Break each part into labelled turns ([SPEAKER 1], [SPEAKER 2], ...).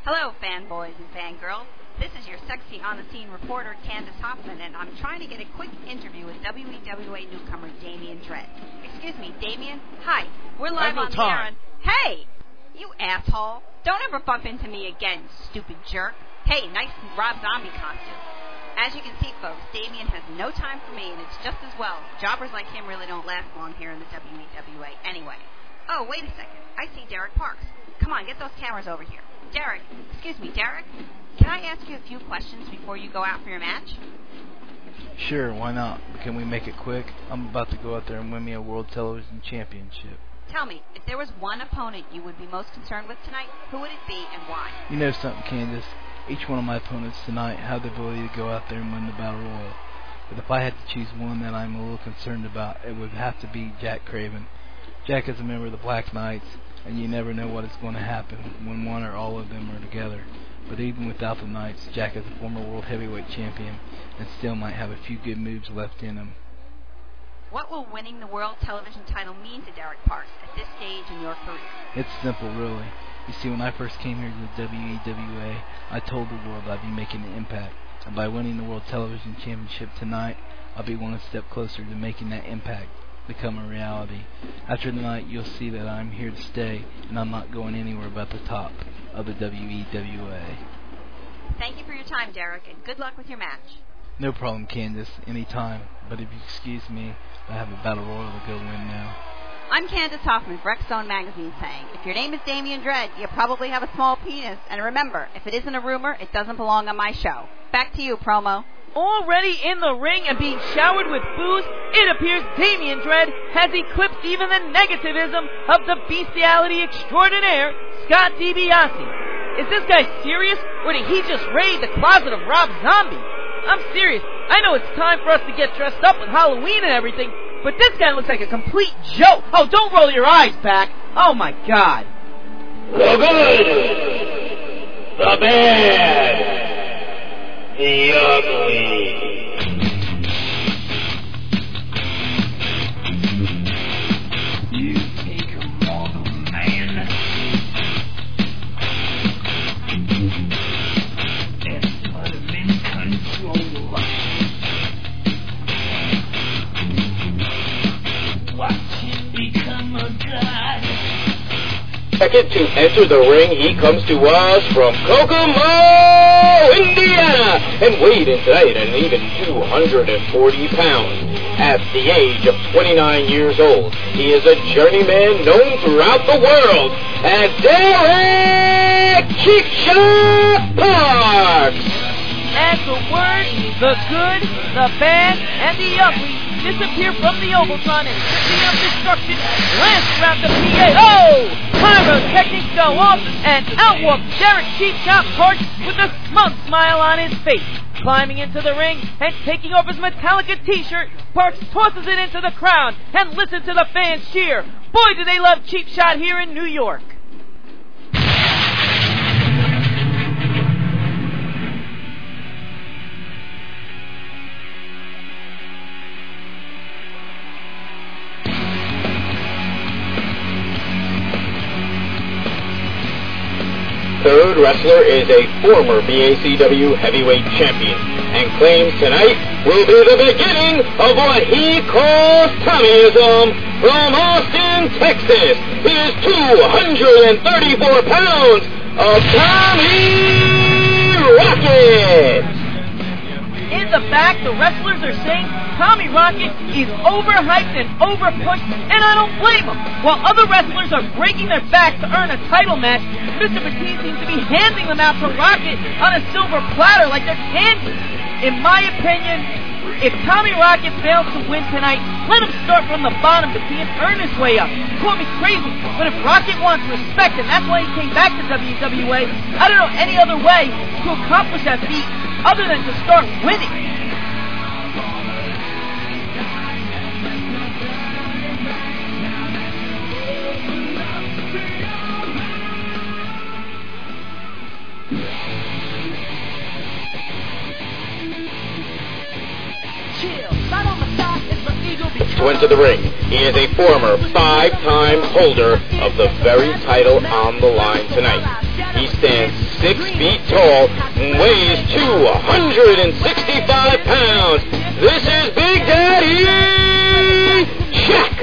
[SPEAKER 1] Hello, fanboys and fangirls. This is your sexy on-the-scene reporter, Candace Hoffman, and I'm trying to get a quick interview with WEWA newcomer Damien Dredd. Excuse me, Damien? Hi, we're live on the air and... Hey! You asshole! Don't ever bump into me again, stupid jerk. Hey, nice Rob Zombie costume. As you can see, folks, Damien has no time for me, and it's just as well. Jobbers like him really don't last long here in the WEWA anyway. Oh, wait a second. I see Derek Parks. Come on, get those cameras over here. Derek, excuse me, Derek, can I ask you a few questions before you go out for your match?
[SPEAKER 2] Sure, why not? Can we make it quick? I'm about to go out there and win me a World Television Championship.
[SPEAKER 1] Tell me, if there was one opponent you would be most concerned with tonight, who would it be and why?
[SPEAKER 2] You know something, Candace? Each one of my opponents tonight have the ability to go out there and win the Battle Royal. But if I had to choose one that I'm a little concerned about, it would have to be Jack Craven. Jack is a member of the Black Knights, and you never know what is going to happen when one or all of them are together. But even without the Knights, Jack is a former World Heavyweight Champion and still might have a few good moves left in him.
[SPEAKER 1] What will winning the World Television title mean to Derek Parks at this stage in your career?
[SPEAKER 2] It's simple, really. You see, when I first came here to the WEWA, I told the world I'd be making an impact. And by winning the World Television Championship tonight, I'll be one step closer to making that impact become a reality. After tonight, you'll see that I'm here to stay, and I'm not going anywhere but the top of the WEWA.
[SPEAKER 1] Thank you for your time, Derek, and good luck with your match.
[SPEAKER 2] No problem, Candace. Anytime. But if you excuse me, I have a Battle Royal to go win now.
[SPEAKER 1] I'm Candace Hoffman, Breck Zone Magazine, saying, if your name is Damien Dredd, you probably have a small penis. And remember, if it isn't a rumor, it doesn't belong on my show. Back to you, promo.
[SPEAKER 3] Already in the ring and being showered with booze, it appears Damien Dredd has eclipsed even the negativism of the bestiality extraordinaire, Scott DiBiase. Is this guy serious, or did he just raid the closet of Rob Zombie? I'm serious. I know it's time for us to get dressed up with Halloween and everything, but this guy looks like a complete joke. Oh, don't roll your eyes back. Oh, my God.
[SPEAKER 4] The good, the bad, the ugly. You take your model, man, and put him in control. Watch him become a god. Second to enter the ring, he comes to us from Kokomo, Indiana, and weighed in tonight at an even 240 pounds. At the age of 29 years old, he is a journeyman known throughout the world as Derek Cheap Shot Parks.
[SPEAKER 3] As the word, the good, the bad, and the ugly disappear from the Ovaltron and Symphony of Destruction blast throughout the PA. Oh! Pyrotechnics go off and out walks Derek Cheap Shot Parks with a smug smile on his face. Climbing into the ring and taking off his Metallica t-shirt, Parks tosses it into the crowd and listens to the fans cheer. Boy, do they love Cheap Shot here in New York.
[SPEAKER 4] Third wrestler is a former BACW heavyweight champion and claims tonight will be the beginning of what he calls Tommyism. From Austin, Texas, is 234 pounds of Tommy Rocket.
[SPEAKER 3] In the back, the wrestlers are saying Tommy Rocket is overhyped and overpushed, and I don't blame him. While other wrestlers are breaking their backs to earn a title match, Mr. Batiste seems to be handing them out to Rocket on a silver platter like they're candy. In my opinion, if Tommy Rocket fails to win tonight, let him start from the bottom to see him earn his way up. Call me crazy, but if Rocket wants respect, and that's why he came back to WWA, I don't know any other way to accomplish that feat other than to start winning.
[SPEAKER 4] To enter the ring, he is a former 5-time holder of the very title on the line tonight. He stands 6 feet tall and weighs 265 pounds. This is Big Daddy Jack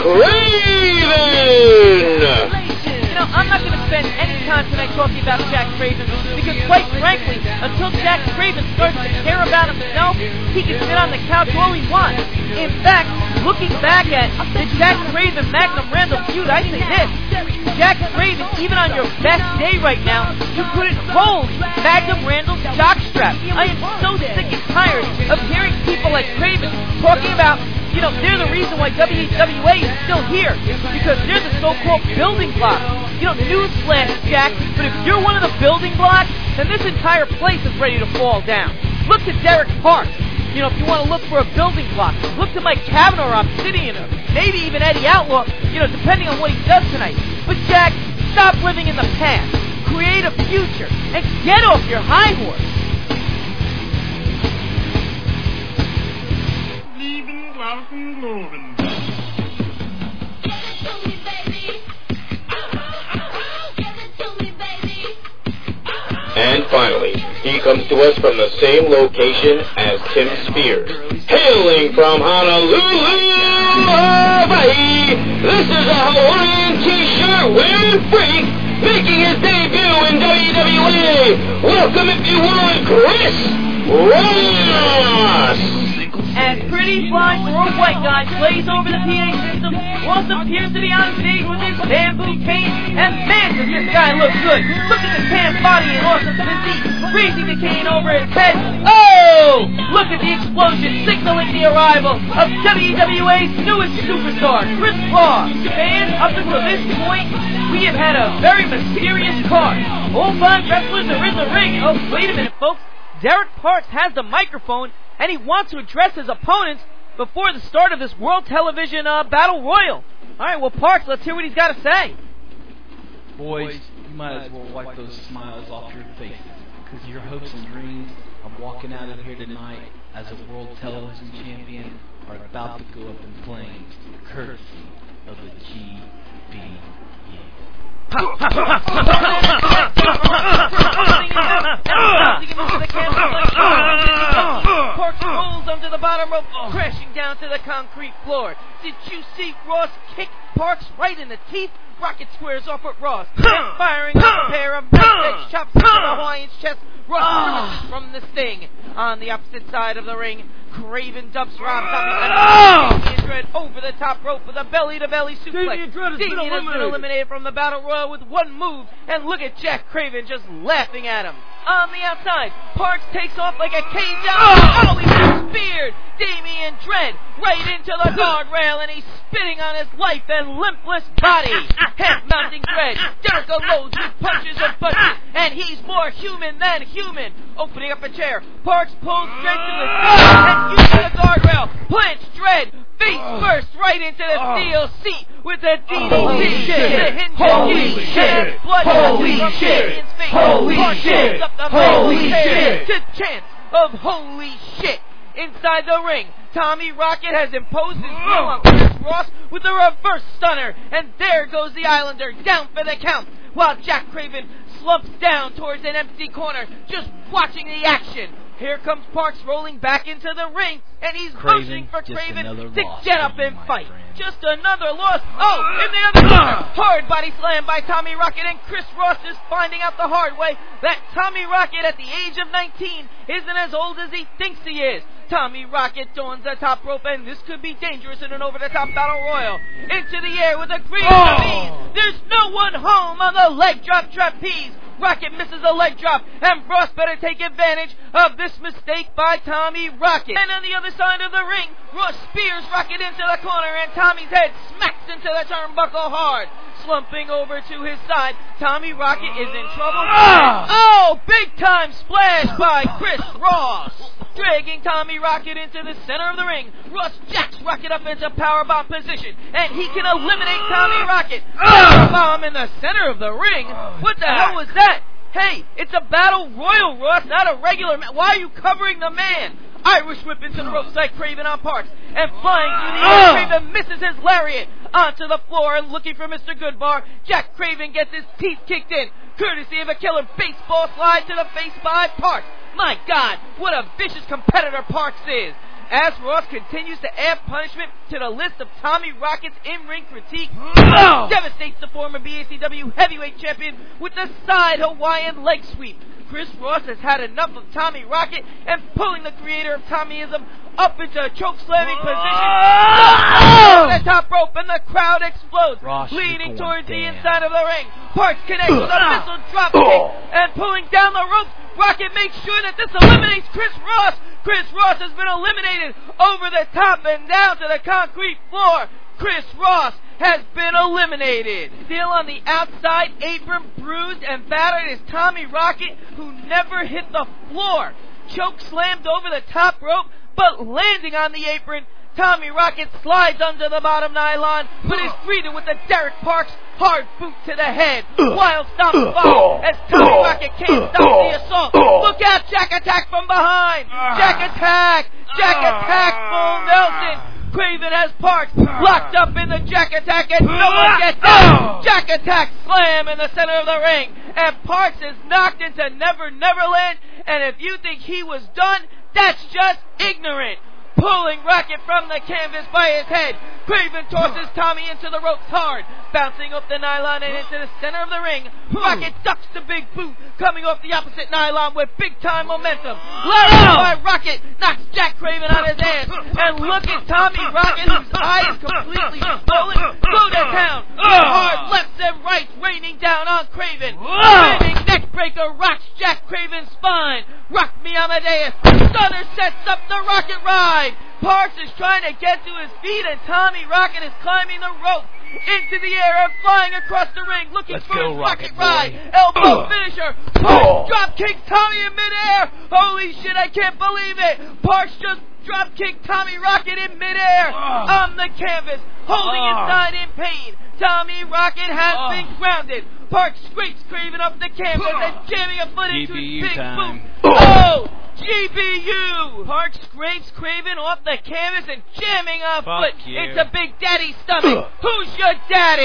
[SPEAKER 4] Craven!
[SPEAKER 3] I'm not going to spend any time tonight talking about Jack Craven because, quite frankly, until Jack Craven starts to care about himself, he can sit on the couch all he wants. In fact, looking back at the Jack Craven Magnum Randall feud, I say this. Jack Craven, even on your best day right now, you couldn't hold Magnum Randall's jockstrap. I am so sick and tired of hearing people like Craven talking about, they're the reason why WWA is still here, because they're the so-called building blocks. Newsflash, Jack, but if you're one of the building blocks, then this entire place is ready to fall down. Look to Derek Parks. If you want to look for a building block, look to Mike Cavanaugh or Obsidian, or maybe even Eddie Outlaw, depending on what he does tonight. But Jack, stop living in the past. Create a future, and get off your high horse.
[SPEAKER 5] Lieben, glauben, loben.
[SPEAKER 4] And finally, he comes to us from the same location as Tim Spears. Hailing from Honolulu, Hawaii, this is a Hawaiian t-shirt wearing freak, making his debut in WWE. Welcome, if you would, Chris Ross!
[SPEAKER 3] As Pretty Fly for a White Guy plays over the PA system, Ross appears to be on stage with his bamboo cane, and man, does this guy look good. Look at his tan body and awesome physique, raising the cane over his head. Oh! Look at the explosion signaling the arrival of WWA's newest superstar, Chris Ross. Fans, up until this point, we have had a very mysterious card. All 5 wrestlers are in the ring. Oh, wait a minute, folks. Derek Parks has the microphone, and he wants to address his opponents before the start of this World Television Battle Royal. All right, well, Parks, let's hear what he's got to say.
[SPEAKER 2] Boys, you might as well wipe those smiles off your faces, because your hopes and dreams of walking out of here tonight as a World Television Champion are about to go up in flames, courtesy of the GBU.
[SPEAKER 3] Parks rolls under the bottom rope, crashing down to the concrete floor. Did you see Ross kick Parks right in the teeth? Rocket squares off at Ross, and firing up a pair of backstage chops into the Hawaiian's chest. Ross emerges from the sting. On the opposite side of the ring, Craven dumps Rob Tommy and Dread over the top rope with a belly-to-belly suplex. Damien has been eliminated from the Battle Royal with one move, and look at Jack Craven just laughing at him. On the outside, Parks takes off like a cage out. Oh, he's been speared. Damien Dread right into the guardrail, and he's spitting on his life and limpless body. Half-mounting Dread, Jericho loads with punches and punches, and he's more human than human. Opening up a chair, Parks pulls Dread to his feet and using the guardrail, plants Dread face first right into the steel seat with a DDT. The hinge and blood gushes from Damien's face. Parks holds up the man to chants of holy shit. Inside the ring, Tommy Rocket has imposed his will on Chris Ross with a reverse stunner, and there goes the Islander down for the count, while Jack Craven slumps down towards an empty corner, just watching the action. Here comes Parks rolling back into the ring, and he's pushing for Craven to get up and fight. Just another loss. Oh, in the other corner, hard body slam by Tommy Rocket, and Chris Ross is finding out the hard way that Tommy Rocket at the age of 19 isn't as old as he thinks he is. Tommy Rocket dons the top rope, and this could be dangerous in an over-the-top battle royal. Into the air with a green trapeze. There's no one home on the leg drop trapeze. Rocket misses a leg drop, and Ross better take advantage of this mistake by Tommy Rocket. And on the other side of the ring, Ross spears Rocket into the corner, and Tommy's head smacks into the turnbuckle hard. Slumping over to his side, Tommy Rocket is in trouble. Oh, big-time splash by Chris Ross. Dragging Tommy Rocket into the center of the ring, Ross jacks Rocket up into powerbomb position, and he can eliminate Tommy Rocket. Powerbomb in the center of the ring? What the hell was that? Hey, it's a battle royal, Ross, not a regular man. Why are you covering the man? Irish whip into the ropes by Craven on Parks, and flying through the air, Craven misses his lariat onto the floor, and looking for Mr. Goodbar. Jack Craven gets his teeth kicked in. courtesy of a killer baseball slide to the face by Parks. My God, what a vicious competitor Parks is. As Ross continues to add punishment to the list of Tommy Rocket's in-ring critique, devastates the former BACW heavyweight champion with the side Hawaiian leg sweep. Chris Ross has had enough of Tommy Rocket and pulling the creator of Tommyism up into a choke-slamming position. Over the top rope and the crowd explodes,
[SPEAKER 2] Ross,
[SPEAKER 3] leading towards the inside of the ring. Parks connects with a missile drop kick and pulling down the ropes. Rocket makes sure that this eliminates Chris Ross. Chris Ross has been eliminated over the top and down to the concrete floor. Chris Ross has been eliminated. Still on the outside apron, bruised and battered, is Tommy Rocket, who never hit the floor. Choke slammed over the top rope, but landing on the apron, Tommy Rocket slides under the bottom nylon, but is greeted with the Derek Parks hard boot to the head. Wild stomp follow as Tommy Rocket can't stop the assault. Look out, Jack Attack from behind. Jack Attack. Jack Attack, full Nelson. Craven has Parks locked up in the Jack Attack and no one gets out. Jack Attack slam in the center of the ring. And Parks is knocked into Never Neverland. And if you think he was done, that's just ignorant. Pulling Rocket from the canvas by his head. Craven tosses Tommy into the ropes hard, bouncing up the nylon and into the center of the ring. Rocket ducks the big boot, coming off the opposite nylon with big-time momentum. Larry by Rocket knocks Jack Craven on his ass. And look at Tommy Rocket, whose eye is completely swollen, go to town. Hard lefts and rights raining down on Craven. Spinning neckbreaker rocks Jack Craven's spine. Rock me Amadeus. Stunner sets up the Rocket Ride. Parks is trying to get to his feet, and Tommy Rocket is climbing the rope into the air and flying across the ring, looking for his Rocket Ride. Elbow finisher. Parks drop kicks Tommy in midair. Holy shit, I can't believe it. Parks just drop kicked Tommy Rocket in midair on the canvas, holding his side in pain. Tommy Rocket has been grounded. Parks scrapes Craven up the canvas and jamming a foot into his big boot. Oh! GBU! Parks scrapes Craven off the canvas and jamming a foot into Big Daddy's stomach. Who's your daddy?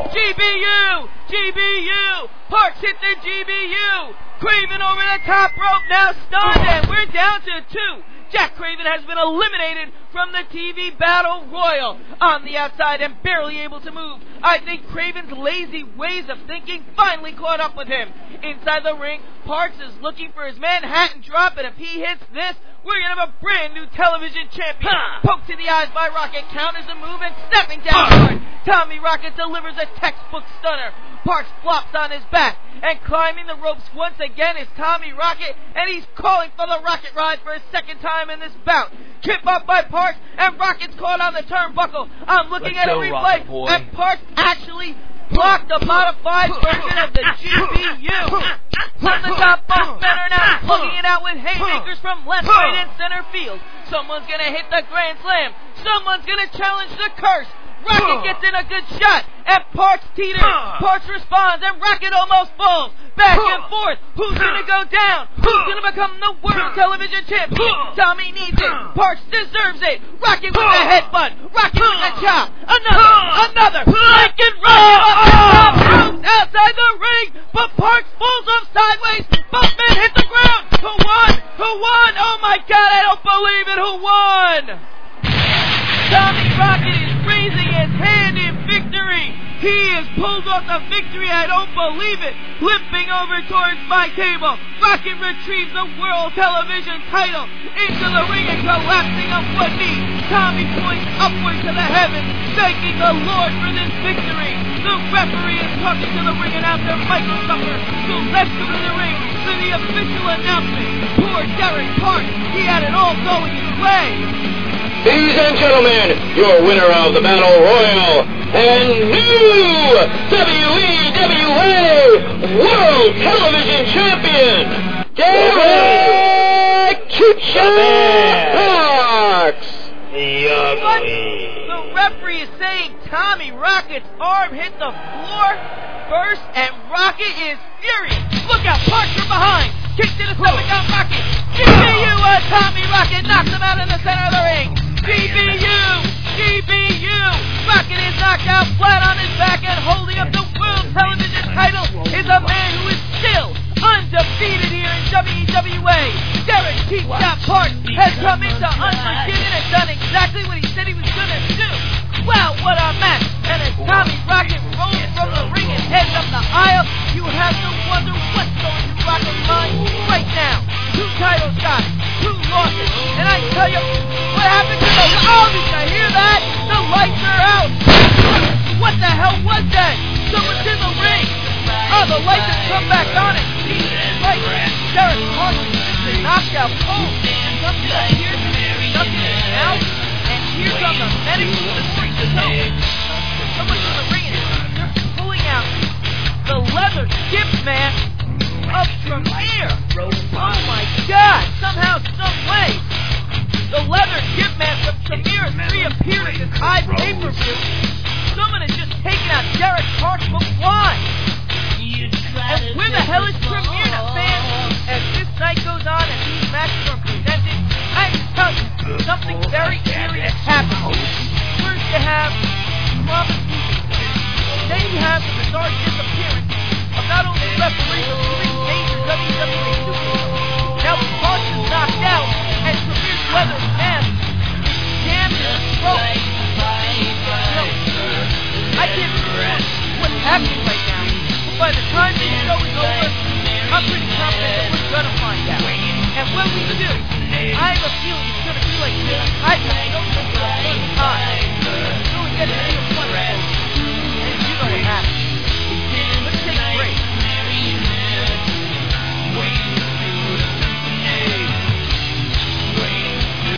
[SPEAKER 3] GBU! GBU! Parks hit the GBU! Craven over the top rope, now stunned, and we're down to 2. Jack Craven has been eliminated from the TV Battle Royal on the outside and barely able to move. I think Craven's lazy ways of thinking finally caught up with him. Inside the ring, Parks is looking for his Manhattan drop, and if he hits this, we're going to have a brand new television champion. Poked to the eyes by Rocket, counters the move and stepping down hard. Tommy Rocket delivers a textbook stunner. Parks flops on his back, and climbing the ropes once again is Tommy Rocket, and he's calling for the Rocket Ride for a second time in this bout. Trip up by Parks, and Rocket's caught on the turnbuckle. I'm looking at a replay, and Parks actually blocked a modified version of the GBU. From the top, both men are now plugging it out with haymakers from left, right, and center field. Someone's going to hit the Grand Slam. Someone's going to challenge the curse. Rocket gets in a good shot, and Parks teeters. Parks responds, and Rocket almost falls. Back and forth. Who's going to go down? Who's going to become the world television champion? Tommy needs it. Parks deserves it. Rocket with the headbutt. Rocket with the chop. Another. Rocket off the top ropes outside the ring, but Parks falls off sideways. Both men hit the ground. Who won? Who won? Oh my God, I don't believe it. Who won? Tommy Rocket is raising his hand in victory. He is pulled off the victory. I don't believe it. Limping over towards my table. Rocket retrieves the world television title into the ring and collapsing on one knee. Tommy points upward to the heavens, thanking the Lord for this victory. The referee is talking to the ring announcer, Michael Summer, who left him in the ring for the official announcement. Poor Derek Parks. He had it all going his way.
[SPEAKER 4] Ladies and gentlemen, your winner of the Battle Royal and new WEWA World Television Champion, Derek Parks.
[SPEAKER 3] What? The referee is saying Tommy Rocket's arm hit the floor first, and Rocket is furious. Look out, Parks from behind. Kick to the stomach on Rocket. GBU, Tommy Rocket knocks him out in the center of the ring. GBU! Rocket is knocked out flat on his back, and holding up the world television title is a man who is still undefeated here in WWA. Derek Pete Park has come into Unforgiven and done exactly what he said he was going to do. Wow, what a match. And as Tommy Rocket rolls from the ring and heads up the aisle, you have to wonder what's going through Rocket's mind right now. 2 title shots, 2 losses, and I tell you, what happened to the... Oh, did you hear that? The lights are out. What the hell was that? Someone's in the ring. Oh, the lights have come back on it. Jesus Christ. Derek Hart is knocked out cold. Something appears to be stuck in his mouth. And here come the medics with the swing to toe. Someone's in the ring and they're pulling out the leather skip mat of Premier. Oh my God. Somehow, some way, the leather skip mat of Premier has reappeared at this high pay-per-view. Someone has just taken out Derek Hart, but why? And where the hell is Premier now, fans? As this night goes on and these matches are presented, I can tell you, something very serious happened. First you have Robert Houston. Then you have the bizarre disappearance of not only the referee, but 3 major WWE superstars. Now Hart is knocked out, and Premier's leather mask is jammed in his throat. I can't remember what's happening right now. By the time this show is over, I'm pretty confident that we're going to find out. And when we do, I have a feeling it's going to be like this. I just don't know for the first time.